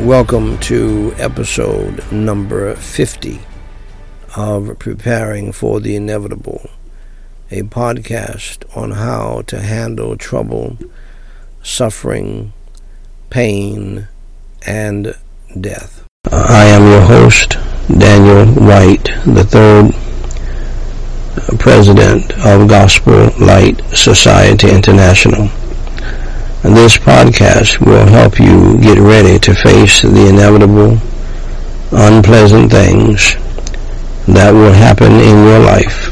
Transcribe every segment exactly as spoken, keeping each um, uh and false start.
Welcome to episode number fifty of Preparing for the Inevitable, a podcast on how to handle trouble, suffering, pain, and death. I am your host, Daniel White, the third president of Gospel Light Society International. This podcast will help you get ready to face the inevitable, unpleasant things that will happen in your life.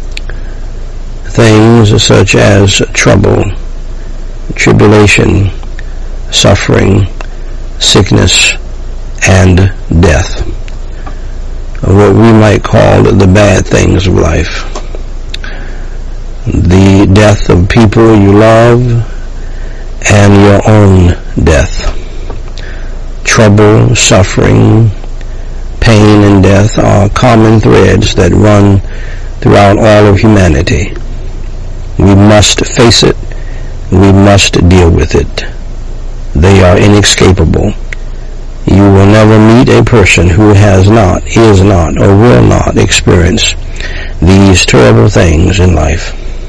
Things such as trouble, tribulation, suffering, sickness, and death. What we might call the bad things of life. The death of people you love, and your own death. Trouble, suffering, pain, and death are common threads that run throughout all of humanity. We must face it. We must deal with it. They are inescapable. You will never meet a person who has not, is not, or will not experience these terrible things in life.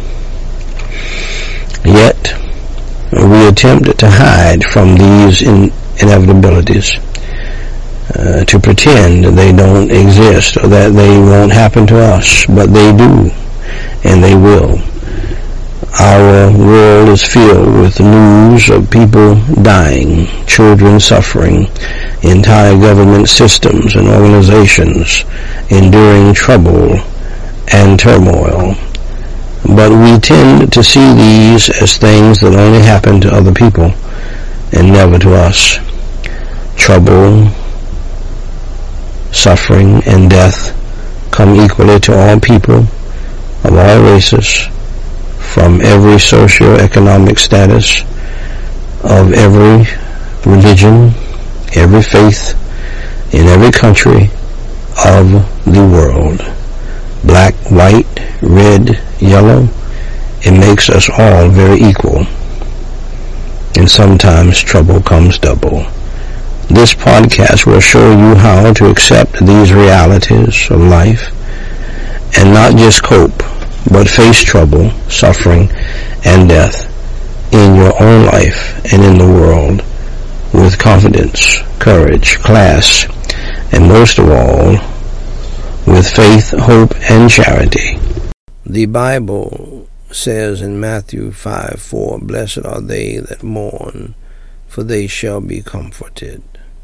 Yet, we attempt to hide from these in- inevitabilities, uh, to pretend they don't exist or that they won't happen to us, but they do, and they will. Our world is filled with news of people dying, children suffering, entire government systems and organizations enduring trouble and turmoil. But we tend to see these as things that only happen to other people and never to us. Trouble, suffering, and death come equally to all people of all races, from every socio-economic status, of every religion, every faith, in every country of the world. Black, white, red, yellow, it makes us all very equal. And sometimes trouble comes double. This podcast will show you how to accept these realities of life and not just cope, but face trouble, suffering, and death in your own life and in the world with confidence, courage, class, and most of all, with faith, hope, and charity. The Bible says in Matthew five four, "Blessed are they that mourn, for they shall be comforted."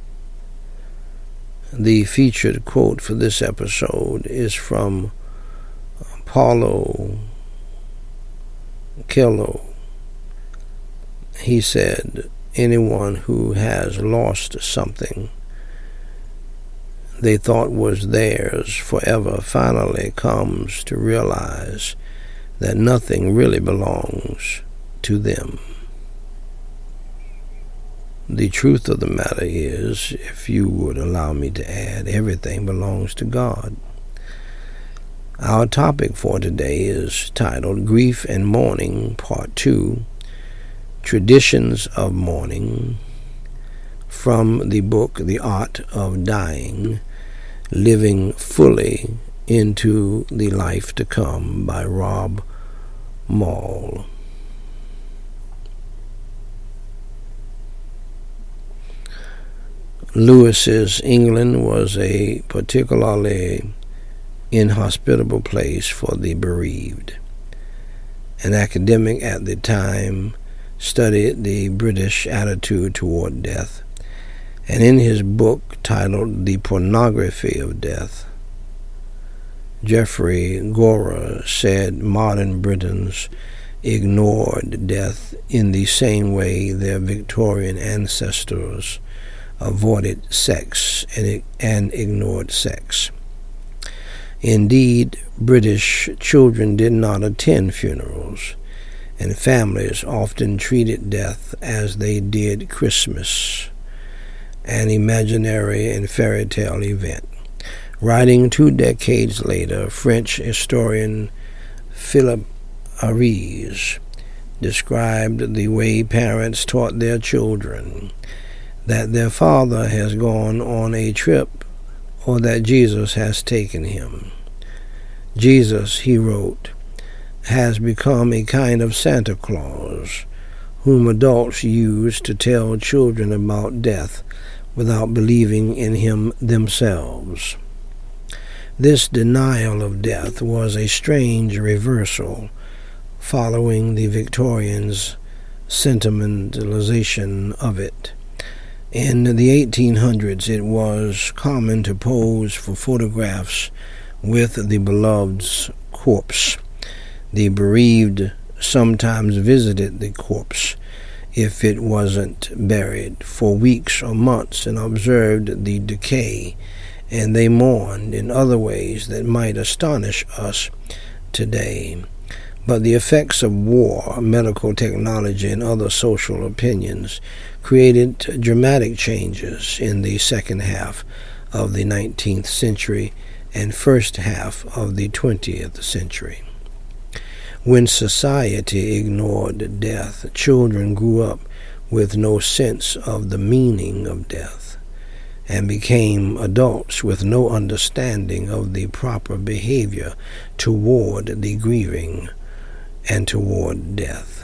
The featured quote for this episode is from Paulo Coelho. He said, "Anyone who has lost something they thought was theirs forever finally comes to realize that nothing really belongs to them." The truth of the matter is, if you would allow me to add, everything belongs to God. Our topic for today is titled Grief and Mourning, Part two, Traditions of Mourning, from the book The Art of Dying, Living Fully into the Life to Come by Rob Moll. Lewis's England was a particularly inhospitable place for the bereaved. An academic at the time studied the British attitude toward death, and in his book titled The Pornography of Death, Geoffrey Gorer said modern Britons ignored death in the same way their Victorian ancestors avoided sex and, and ignored sex. Indeed, British children did not attend funerals, and families often treated death as they did Christmas, an imaginary and fairy tale event. Writing two decades later, French historian Philippe Ariès described the way parents taught their children that their father has gone on a trip or that Jesus has taken him. Jesus, he wrote, has become a kind of Santa Claus, whom adults use to tell children about death without believing in him themselves. This denial of death was a strange reversal following the Victorians' sentimentalization of it. In the eighteen hundreds, it was common to pose for photographs with the beloved's corpse. The bereaved sometimes visited the corpse, if it wasn't buried, for weeks or months and observed the decay, and they mourned in other ways that might astonish us today. But the effects of war, medical technology, and other social opinions created dramatic changes in the second half of the nineteenth century and first half of the twentieth century. When society ignored death, children grew up with no sense of the meaning of death and became adults with no understanding of the proper behavior toward the grieving and toward death.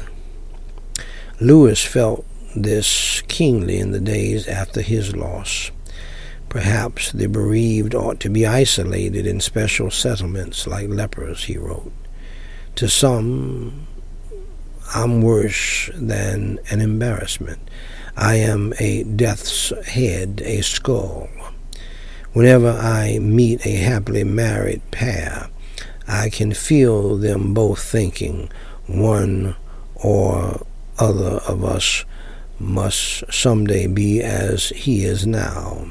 Lewis felt this keenly in the days after his loss. Perhaps the bereaved ought to be isolated in special settlements like lepers, he wrote. To some, I'm worse than an embarrassment. I am a death's head, a skull. Whenever I meet a happily married pair, I can feel them both thinking one or other of us must someday be as he is now.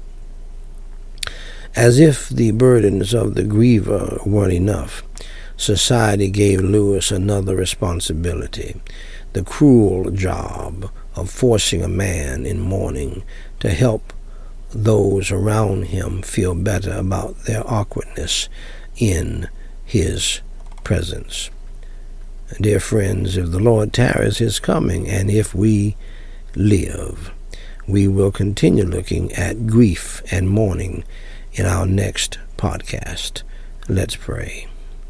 As if the burdens of the griever weren't enough, society gave Lewis another responsibility, the cruel job of forcing a man in mourning to help those around him feel better about their awkwardness in his presence. Dear friends, if the Lord tarries his coming, and if we live, we will continue looking at grief and mourning in our next podcast. Let's pray.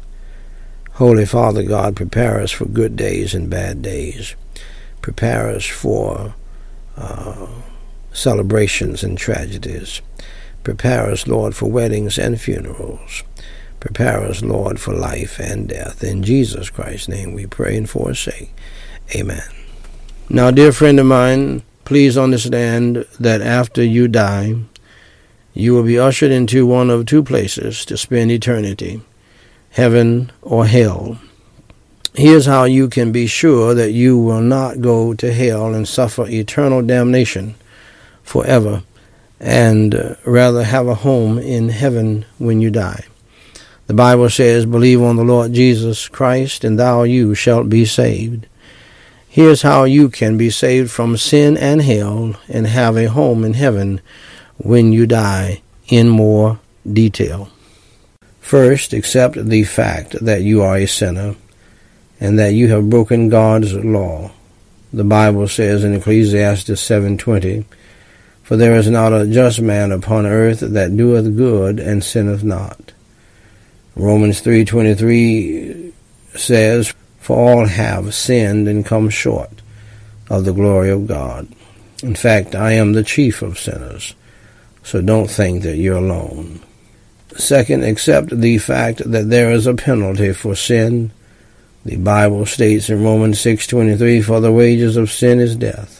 Holy Father God, prepare us for good days and bad days. Prepare us for uh, celebrations and tragedies. Prepare us, Lord, for weddings and funerals. Prepare us, Lord, for life and death. In Jesus Christ's name we pray and forsake. Amen. Now, dear friend of mine, please understand that after you die, you will be ushered into one of two places to spend eternity, heaven or hell. Here's how you can be sure that you will not go to hell and suffer eternal damnation forever, and rather have a home in heaven when you die. The Bible says, believe on the Lord Jesus Christ, and thou you shalt be saved. Here's how you can be saved from sin and hell and have a home in heaven when you die in more detail. First, accept the fact that you are a sinner and that you have broken God's law. The Bible says in Ecclesiastes seven twenty, for there is not a just man upon earth that doeth good and sinneth not. Romans three twenty-three says, for all have sinned and come short of the glory of God. In fact, I am the chief of sinners, so don't think that you're alone. Second, accept the fact that there is a penalty for sin. The Bible states in Romans six twenty-three, for the wages of sin is death.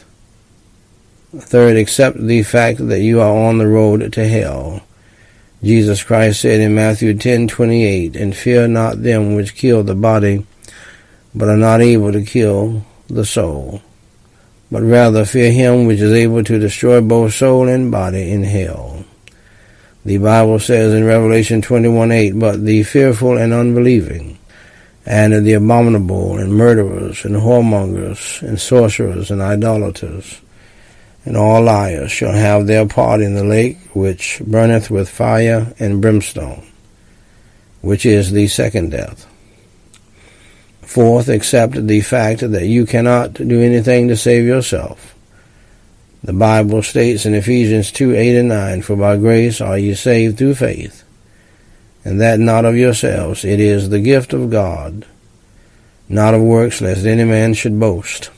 Third, accept the fact that you are on the road to hell. Jesus Christ said in Matthew ten twenty-eight, and fear not them which kill the body, but are not able to kill the soul, but rather fear him which is able to destroy both soul and body in hell. The Bible says in Revelation twenty-one eight, but the fearful and unbelieving, and the abominable, and murderers, and whoremongers, and sorcerers, and idolaters, and all liars shall have their part in the lake which burneth with fire and brimstone, which is the second death. Fourth, accept the fact that you cannot do anything to save yourself. The Bible states in Ephesians two, eight and nine, "For by grace are ye saved through faith, and that not of yourselves, it is the gift of God, not of works, lest any man should boast."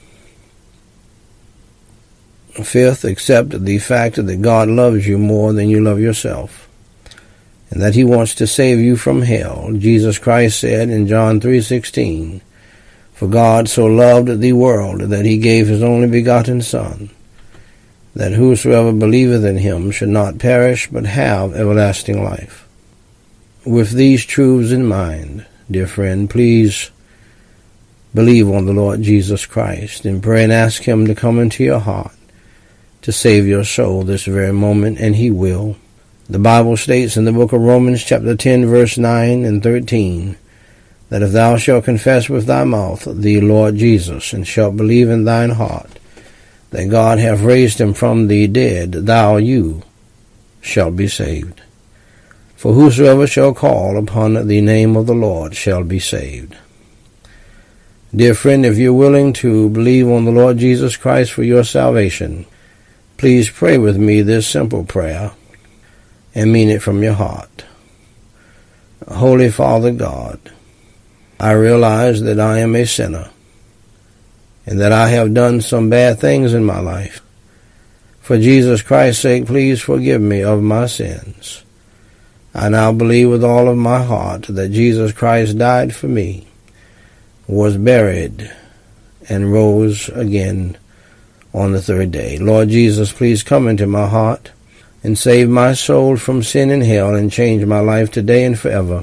Fifth, accept the fact that God loves you more than you love yourself, and that he wants to save you from hell. Jesus Christ said in John three sixteen, "For God so loved the world that he gave his only begotten Son, that whosoever believeth in him should not perish but have everlasting life." With these truths in mind, dear friend, please believe on the Lord Jesus Christ and pray and ask him to come into your heart to save your soul this very moment, and he will. The Bible states in the book of Romans chapter ten, verse nine and thirteen, that if thou shalt confess with thy mouth the Lord Jesus, and shalt believe in thine heart that God hath raised him from the dead, thou, you, shalt be saved. For whosoever shall call upon the name of the Lord shall be saved. Dear friend, if you're willing to believe on the Lord Jesus Christ for your salvation, please pray with me this simple prayer and mean it from your heart. Holy Father God, I realize that I am a sinner and that I have done some bad things in my life. For Jesus Christ's sake, please forgive me of my sins. I now believe with all of my heart that Jesus Christ died for me, was buried, and rose again on the third day. Lord Jesus, please come into my heart and save my soul from sin and hell, and change my life today and forever.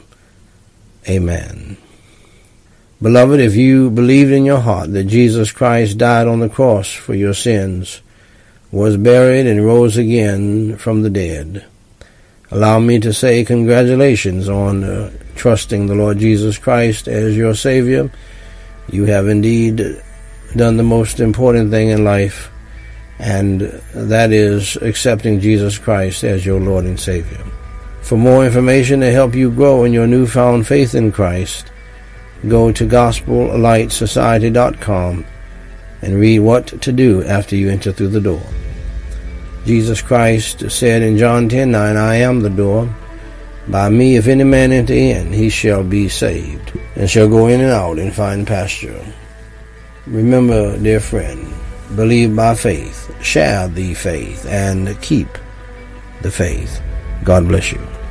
Amen. Beloved, if you believed in your heart that Jesus Christ died on the cross for your sins, was buried, and rose again from the dead, allow me to say congratulations on uh, trusting the Lord Jesus Christ as your Savior. You have indeed done the most important thing in life, and that is accepting Jesus Christ as your Lord and Savior. For more information to help you grow in your newfound faith in Christ, go to gospel light society dot com and read what to do after you enter through the door. Jesus Christ said in John ten nine, "I am the door. By me, if any man enter in, he shall be saved, and shall go in and out and find pasture." Remember, dear friend, believe by faith, share the faith, and keep the faith. God bless you.